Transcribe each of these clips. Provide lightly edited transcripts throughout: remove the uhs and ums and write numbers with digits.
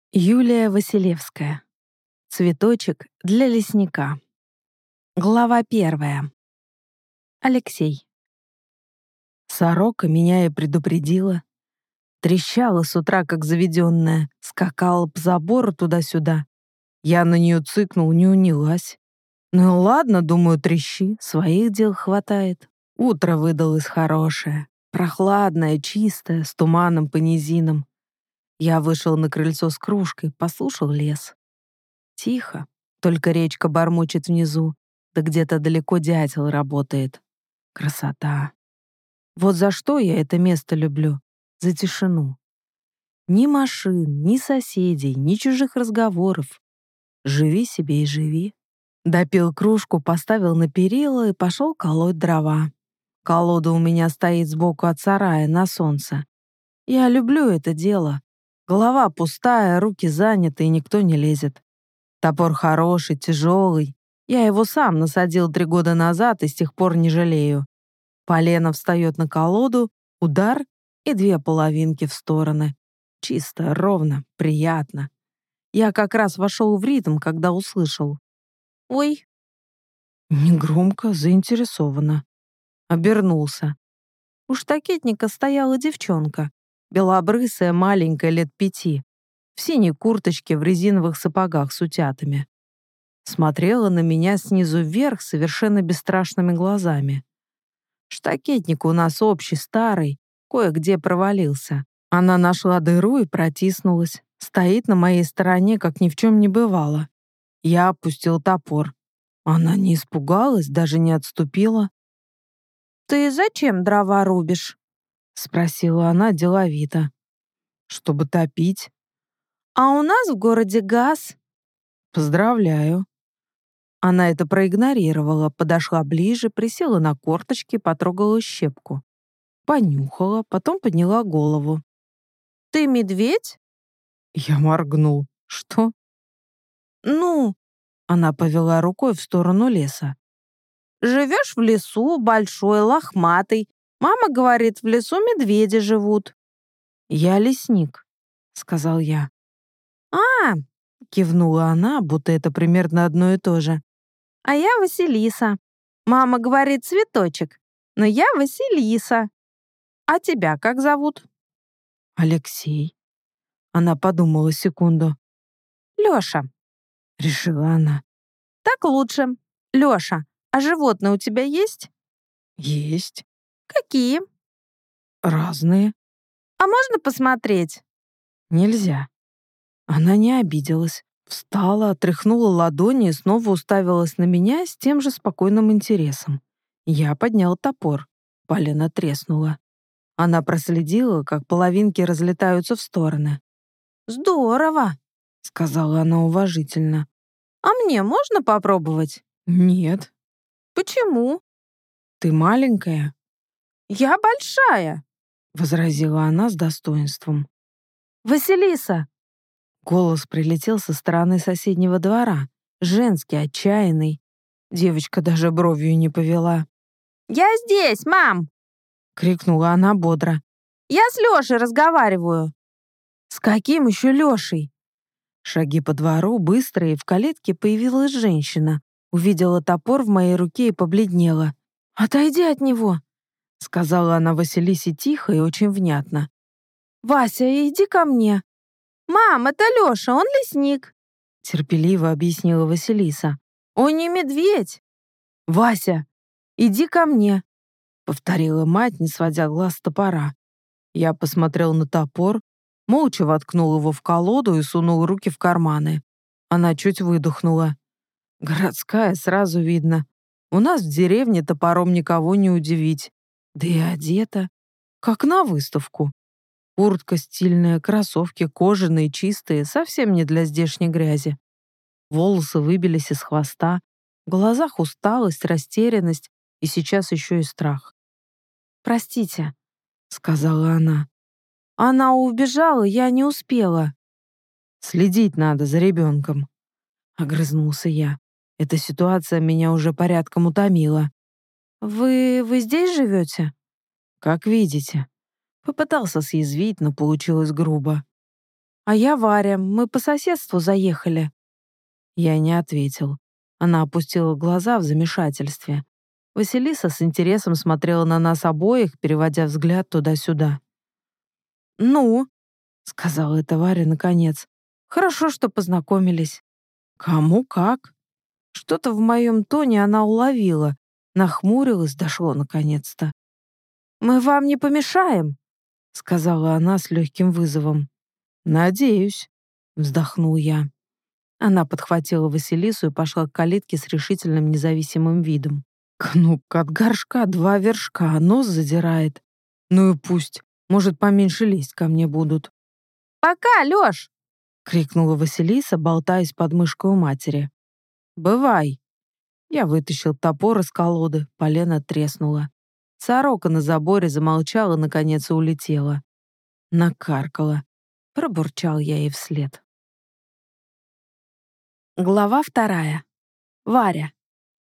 Юлия Василевская. Цветочек для лесника. Глава 1. Алексей. Сорока меня и предупредила. Трещала с утра, как заведенная, скакала по забору туда-сюда. Я на нее цыкнул, не унялась. Ну и ладно, думаю, трещи, своих дел хватает. Утро выдалось хорошее, прохладное, чистое, с туманом по низинам. Я вышел на крыльцо с кружкой, послушал лес. Тихо, только речка бормочет внизу, да где-то далеко дятел работает. Красота. Вот за что я это место люблю. За тишину. Ни машин, ни соседей, ни чужих разговоров. Живи себе и живи. Допил кружку, поставил на перила и пошел колоть дрова. Колода у меня стоит сбоку от сарая на солнце. Я люблю это дело. Голова пустая, руки заняты, и никто не лезет. Топор хороший, тяжелый. Я его сам насадил 3 года назад и с тех пор не жалею. Полено встает на колоду, удар и 2 половинки в стороны. Чисто, ровно, приятно. Я как раз вошел в ритм, когда услышал. «Ой!» Негромко, заинтересованно. Обернулся. У штакетника стояла девчонка, белобрысая, маленькая, лет 5, в синей курточке, в резиновых сапогах с утятами. Смотрела на меня снизу вверх совершенно бесстрашными глазами. Штакетник у нас общий, старый, кое-где провалился. Она нашла дыру и протиснулась. Стоит на моей стороне, как ни в чем не бывало. Я опустил топор. Она не испугалась, даже не отступила. «Ты зачем дрова рубишь?» — спросила она деловито. «Чтобы топить». «А у нас в городе газ». «Поздравляю». Она это проигнорировала, подошла ближе, присела на корточки, потрогала щепку. Понюхала, потом подняла голову. «Ты медведь?» Я моргнул. «Что?» «Ну...» Она повела рукой в сторону леса. «Живешь в лесу, большой, лохматый. Мама говорит, в лесу медведи живут». «Я лесник», — сказал я. «А...» — кивнула она, будто это примерно одно и то же. «А я Василиса. Мама говорит цветочек, но я Василиса. А тебя как зовут?» «Алексей». Она подумала секунду. «Лёша», — решила она. «Так лучше. Лёша, а животные у тебя есть?» «Есть». «Какие?» «Разные». «А можно посмотреть?» «Нельзя». Она не обиделась. Встала, отряхнула ладони и снова уставилась на меня с тем же спокойным интересом. Я поднял топор. Полено треснула. Она проследила, как половинки разлетаются в стороны. «Здорово», — сказала она уважительно. «А мне можно попробовать?» «Нет». «Почему?» «Ты маленькая». «Я большая», — возразила она с достоинством. «Василиса!» Голос прилетел со стороны соседнего двора, женский, отчаянный. Девочка даже бровью не повела. «Я здесь, мам!» — крикнула она бодро. «Я с Лешей разговариваю». «С каким еще Лешей?» Шаги по двору быстрые, в калитке появилась женщина. Увидела топор в моей руке и побледнела. «Отойди от него», — сказала она Василисе тихо и очень внятно. «Вася, иди ко мне». «Мам, это Леша, он лесник», — терпеливо объяснила Василиса. «Он не медведь». «Вася, иди ко мне», — повторила мать, не сводя глаз с топора. Я посмотрел на топор, молча воткнул его в колоду и сунул руки в карманы. Она чуть выдохнула. «Городская, сразу видно. У нас в деревне топором никого не удивить. Да и одета, как на выставку. Куртка стильная, кроссовки кожаные, чистые, совсем не для здешней грязи. Волосы выбились из хвоста, в глазах усталость, растерянность и сейчас еще и страх. «Простите», — сказала она. «Она убежала, я не успела». «Следить надо за ребенком», — огрызнулся я. Эта ситуация меня уже порядком утомила. «Вы здесь живете?» «Как видите». Попытался съязвить, но получилось грубо. «А я Варя, мы по соседству заехали». Я не ответил. Она опустила глаза в замешательстве. Василиса с интересом смотрела на нас обоих, переводя взгляд туда-сюда. «Ну», — сказала эта Варя наконец, — «хорошо, что познакомились». «Кому как?» Что-то в моем тоне она уловила, нахмурилась, дошло наконец-то. «Мы вам не помешаем», — сказала она с легким вызовом. «Надеюсь», — вздохнул я. Она подхватила Василису и пошла к калитке с решительным независимым видом. Кнопка от горшка 2 вершка, а нос задирает. Ну и пусть, может, поменьше лезть ко мне будут. «Пока, Лёш!» — крикнула Василиса, болтаясь под мышкой у матери. «Бывай!» Я вытащил топор из колоды, полено треснуло. Сорока на заборе замолчала, наконец, и улетела. Накаркала. Пробурчал я ей вслед. Глава 2. Варя.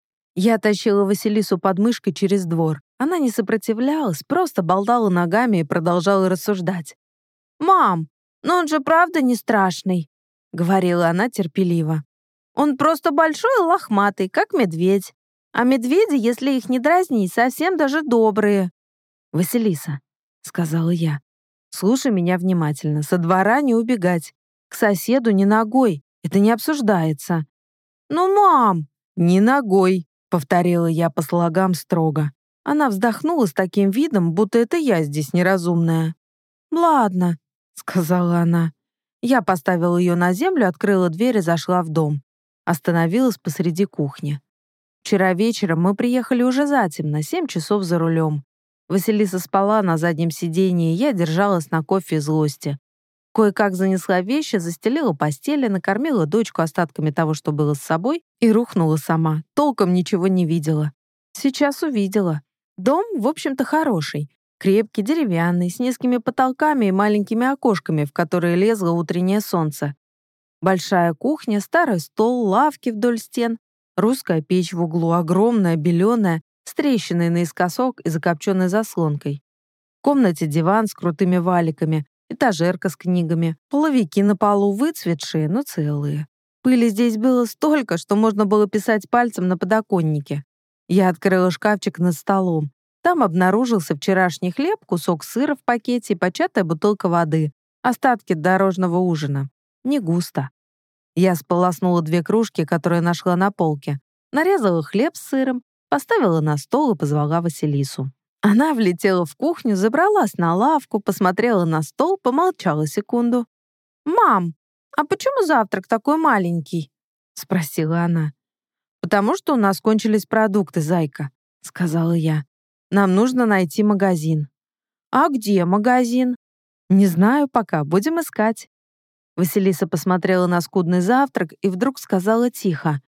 Я тащила Василису под мышкой через двор. Она не сопротивлялась, просто болтала ногами и продолжала рассуждать. «Мам, но он же правда не страшный», — говорила она терпеливо. «Он просто большой и лохматый, как медведь. А медведи, если их не дразнить, совсем даже добрые». «Василиса», — сказала я, — «слушай меня внимательно. Со двора не убегать. К соседу не ногой. Это не обсуждается». «Ну, мам!» «Не ногой», — повторила я по слогам строго. Она вздохнула с таким видом, будто это я здесь неразумная. «Ладно», — сказала она. Я поставила ее на землю, открыла дверь и зашла в дом. Остановилась посреди кухни. Вчера вечером мы приехали уже затемно, 7 часов за рулем. Василиса спала на заднем сиденье, и я держалась на кофе и злости. Кое-как занесла вещи, застелила постели, накормила дочку остатками того, что было с собой, и рухнула сама. Толком ничего не видела. Сейчас увидела. Дом, в общем-то, хороший. Крепкий, деревянный, с низкими потолками и маленькими окошками, в которые лезло утреннее солнце. Большая кухня, старый стол, лавки вдоль стен, русская печь в углу, огромная, беленая, с трещиной наискосок и закопченной заслонкой. В комнате диван с крутыми валиками, этажерка с книгами, половики на полу выцветшие, но целые. Пыли здесь было столько, что можно было писать пальцем на подоконнике. Я открыла шкафчик над столом. Там обнаружился вчерашний хлеб, кусок сыра в пакете и початая бутылка воды. Остатки дорожного ужина. Не густо. Я сполоснула 2 кружки, которые нашла на полке. Нарезала хлеб с сыром, поставила на стол и позвала Василису. Она влетела в кухню, забралась на лавку, посмотрела на стол, помолчала секунду. «Мам, а почему завтрак такой маленький?» — спросила она. «Потому что у нас кончились продукты, зайка», — сказала я. «Нам нужно найти магазин». «А где магазин?» «Не знаю пока, будем искать». Василиса посмотрела на скудный завтрак и вдруг сказала тихо.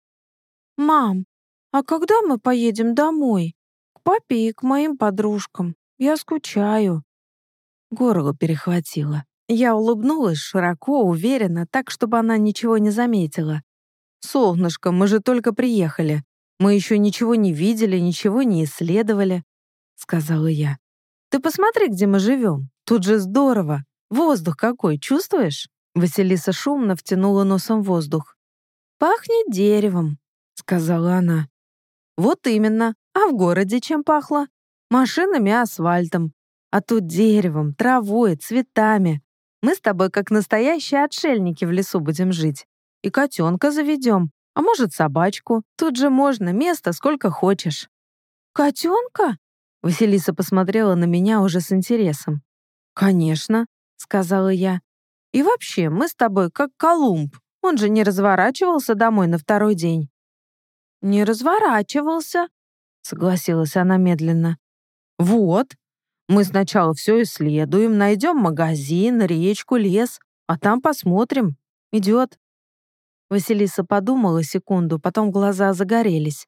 «Мам, а когда мы поедем домой? К папе и к моим подружкам. Я скучаю». Горло перехватило. Я улыбнулась широко, уверенно, так, чтобы она ничего не заметила. «Солнышко, мы же только приехали. Мы еще ничего не видели, ничего не исследовали», — сказала я. «Ты посмотри, где мы живем. Тут же здорово. Воздух какой, чувствуешь?» Василиса шумно втянула носом воздух. «Пахнет деревом», — сказала она. «Вот именно. А в городе чем пахло? Машинами и асфальтом. А тут деревом, травой, цветами. Мы с тобой как настоящие отшельники в лесу будем жить. И котенка заведем, а может, собачку. Тут же можно, места сколько хочешь». «Котенка?» Василиса посмотрела на меня уже с интересом. «Конечно», — сказала я. «И вообще, мы с тобой как Колумб. Он же не разворачивался домой на второй день». «Не разворачивался», — согласилась она медленно. «Вот. Мы сначала все исследуем, найдем магазин, речку, лес, а там посмотрим. Идет». Василиса подумала секунду, потом глаза загорелись.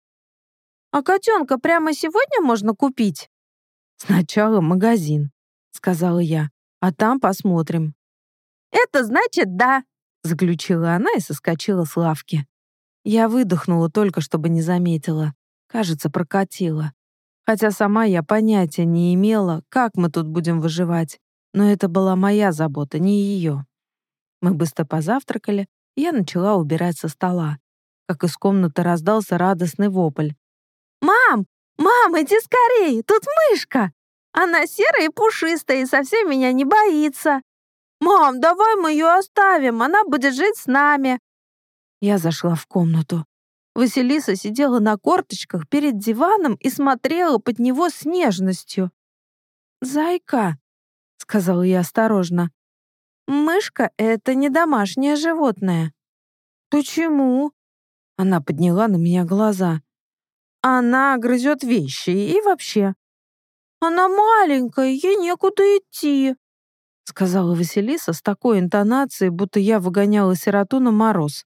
«А котенка прямо сегодня можно купить?» «Сначала магазин», — сказала я, «а там посмотрим». «Это значит да», — заключила она и соскочила с лавки. Я выдохнула только, чтобы не заметила. Кажется, прокатила. Хотя сама я понятия не имела, как мы тут будем выживать. Но это была моя забота, не ее. Мы быстро позавтракали, и я начала убирать со стола. Как из комнаты раздался радостный вопль. «Мам! Мам, иди скорее! Тут мышка! Она серая и пушистая и совсем меня не боится! Мам, давай мы ее оставим, она будет жить с нами!» Я зашла в комнату. Василиса сидела на корточках перед диваном и смотрела под него с нежностью. «Зайка», — сказала я осторожно, — «мышка — это не домашнее животное». «Почему?» Она подняла на меня глаза. «Она грызет вещи и вообще». «Она маленькая, ей некуда идти», — сказала Василиса с такой интонацией, будто я выгоняла сироту на мороз.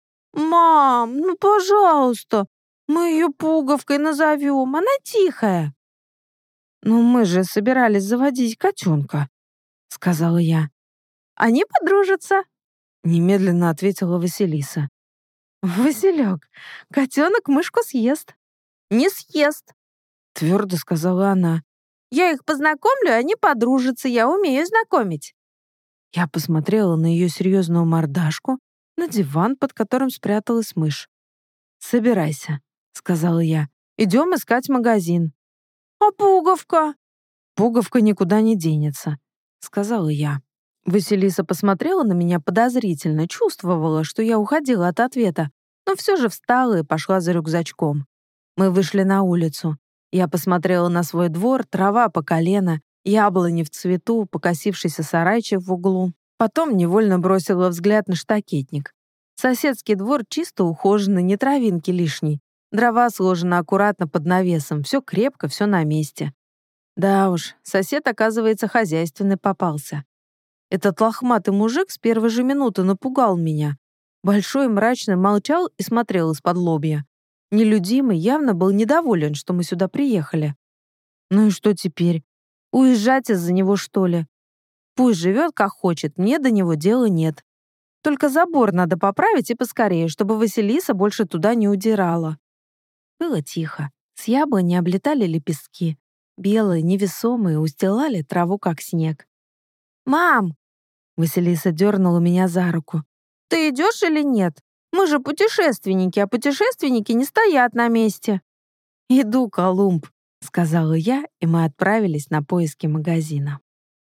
«Мам, ну, пожалуйста, мы ее Пуговкой назовем, она тихая». «Ну, мы же собирались заводить котенка», — сказала я. «Они подружатся», — немедленно ответила Василиса. «Василек, котенок мышку съест». «Не съест», — твердо сказала она. «Я их познакомлю, они подружатся, я умею знакомить». Я посмотрела на ее серьезную мордашку, на диван, под которым спряталась мышь. «Собирайся», — сказала я. «Идем искать магазин». «А Пуговка?» «Пуговка никуда не денется», — сказала я. Василиса посмотрела на меня подозрительно, чувствовала, что я уходила от ответа, но все же встала и пошла за рюкзачком. Мы вышли на улицу. Я посмотрела на свой двор, трава по колено, яблони в цвету, покосившийся сарайчик в углу. Потом невольно бросила взгляд на штакетник. Соседский двор чисто ухоженный, не травинки лишней. Дрова сложены аккуратно под навесом, все крепко, все на месте. Да уж, сосед, оказывается, хозяйственный попался. Этот лохматый мужик с первой же минуты напугал меня. Большой, мрачный, молчал и смотрел из-под лобья. Нелюдимый явно был недоволен, что мы сюда приехали. Ну и что теперь? Уезжать из-за него, что ли? Пусть живет, как хочет, мне до него дела нет. Только забор надо поправить и поскорее, чтобы Василиса больше туда не удирала. Было тихо. С яблони облетали лепестки. Белые, невесомые, устилали траву, как снег. «Мам!» Василиса дернула меня за руку. «Ты идешь или нет? Мы же путешественники, а путешественники не стоят на месте». «Иду, Колумб», — сказала я, и мы отправились на поиски магазина.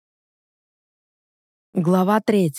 Глава 3.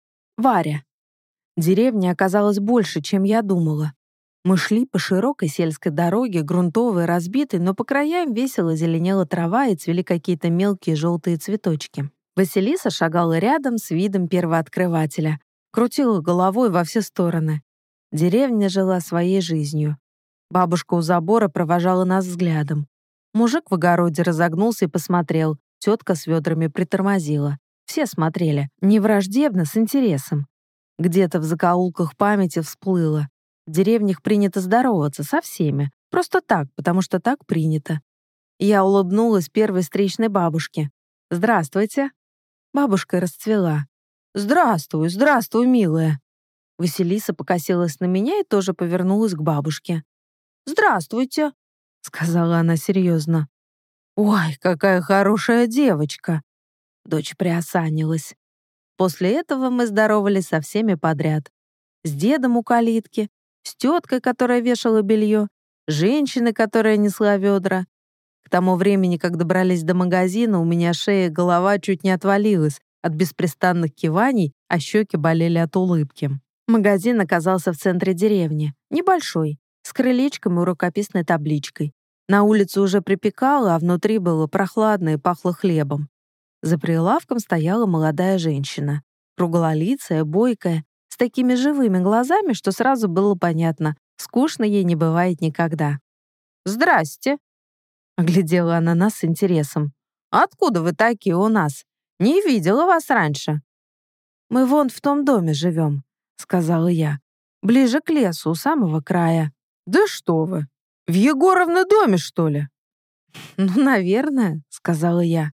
Варя. Деревня оказалась больше, чем я думала. Мы шли по широкой сельской дороге, грунтовой, разбитой, но по краям весело зеленела трава и цвели какие-то мелкие желтые цветочки. Василиса шагала рядом с видом первооткрывателя, крутила головой во все стороны. Деревня жила своей жизнью. Бабушка у забора провожала нас взглядом. Мужик в огороде разогнулся и посмотрел. Тетка с ведрами притормозила. Все смотрели, не враждебно, с интересом. Где-то в закоулках памяти всплыло. В деревнях принято здороваться со всеми. Просто так, потому что так принято. Я улыбнулась первой встречной бабушке. «Здравствуйте». Бабушка расцвела. «Здравствуй, здравствуй, милая». Василиса покосилась на меня и тоже повернулась к бабушке. «Здравствуйте», — сказала она серьезно. «Ой, какая хорошая девочка!» Дочь приосанилась. После этого мы здоровались со всеми подряд. С дедом у калитки, с теткой, которая вешала белье, женщиной, которая несла ведра. К тому времени, как добрались до магазина, у меня шея и голова чуть не отвалилась от беспрестанных киваний, а щеки болели от улыбки. Магазин оказался в центре деревни, небольшой, с крылечком и рукописной табличкой. На улице уже припекало, а внутри было прохладно и пахло хлебом. За прилавком стояла молодая женщина, круглолицая, бойкая, с такими живыми глазами, что сразу было понятно, скучно ей не бывает никогда. «Здрасте!» — оглядела она нас с интересом. «Откуда вы такие у нас? Не видела вас раньше». «Мы вон в том доме живем», — сказала я. «Ближе к лесу, у самого края». «Да что вы! В Егоровны доме, что ли?» «Ну, наверное», — сказала я.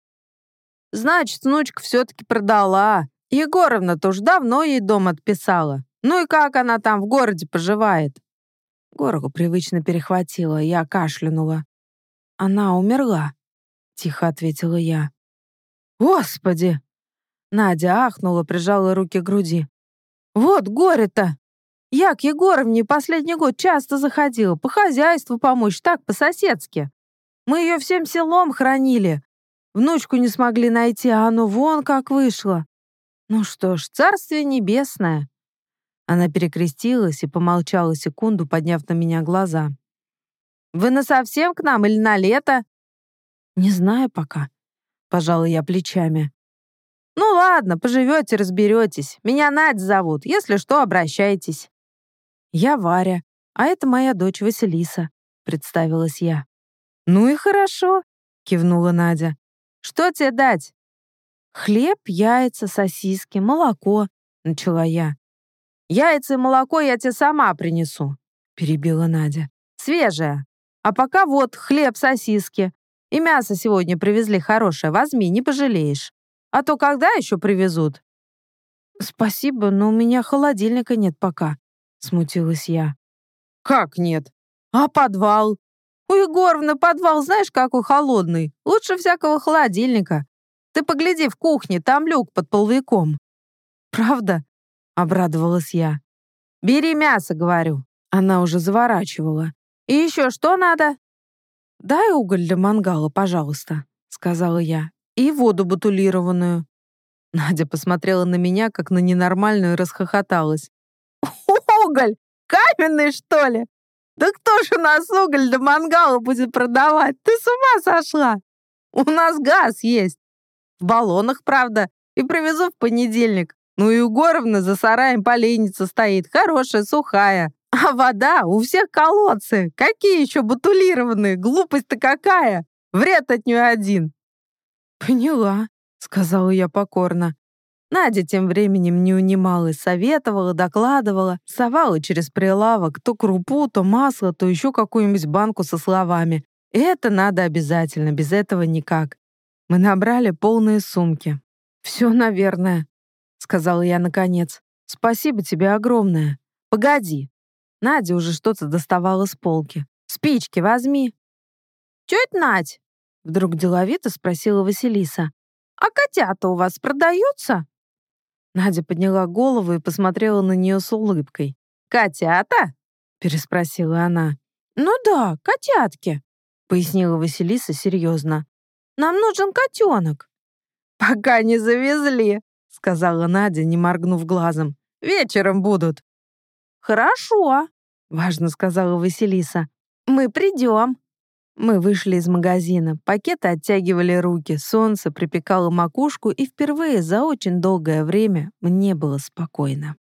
«Значит, внучка все-таки продала. Егоровна-то уж давно ей дом отписала. Ну и как она там в городе поживает?» Горло привычно перехватило, я кашлянула. «Она умерла», — тихо ответила я. «Господи!» Надя ахнула, прижала руки к груди. Вот горе-то! Я к Егоровне последний год часто заходила, по хозяйству помочь, так, по-соседски. Мы ее всем селом хранили. Внучку не смогли найти, а оно вон как вышло. Ну что ж, царствие небесное». Она перекрестилась и помолчала секунду, подняв на меня глаза. «Вы насовсем к нам или на лето?» «Не знаю пока», — пожала я плечами. «Ну ладно, поживете, разберетесь. Меня Надь зовут. Если что, обращайтесь». «Я Варя, а это моя дочь Василиса», — представилась я. «Ну и хорошо», — кивнула Надя. «Что тебе дать?» «Хлеб, яйца, сосиски, молоко», — начала я. «Яйца и молоко я тебе сама принесу», — перебила Надя. «Свежее. А пока вот хлеб, сосиски. И мясо сегодня привезли хорошее. Возьми, не пожалеешь. А то когда еще привезут?» «Спасибо, но у меня холодильника нет пока», — смутилась я. «Как нет? А подвал? У Егоровны подвал знаешь какой холодный? Лучше всякого холодильника. Ты погляди в кухне, там люк под половиком». «Правда?» — обрадовалась я. «Бери мясо, — говорю». Она уже заворачивала. «И еще что надо?» «Дай уголь для мангала, пожалуйста», — сказала я. «И воду бутилированную». Надя посмотрела на меня, как на ненормальную, и расхохоталась. «Уголь? Каменный, что ли? Да кто ж у нас уголь для мангала будет продавать? Ты с ума сошла? У нас газ есть. В баллонах, правда, и привезу в понедельник. Ну и у Егоровны за сараем поленница стоит, хорошая, сухая. А вода у всех колодцы. Какие еще бутилированные? Глупость-то какая? Вред от нее один». «Поняла», — сказала я покорно. Надя тем временем не унималась, советовала, докладывала, совала через прилавок то крупу, то масло, то еще какую-нибудь банку со словами. «Это надо обязательно, без этого никак». Мы набрали полные сумки. «Все, наверное», — сказала я наконец. «Спасибо тебе огромное. Погоди». Надя уже что-то доставала с полки. «Спички возьми». «Тетя Надь», — вдруг деловито спросила Василиса, «а котята у вас продаются?» Надя подняла голову и посмотрела на нее с улыбкой. «Котята?» — переспросила она. «Ну да, котятки», — пояснила Василиса серьезно. «Нам нужен котенок». «Пока не завезли», — сказала Надя, не моргнув глазом. «Вечером будут». «Хорошо», — важно сказала Василиса. «Мы придем». Мы вышли из магазина, пакеты оттягивали руки, солнце припекало макушку, и впервые за очень долгое время мне было спокойно.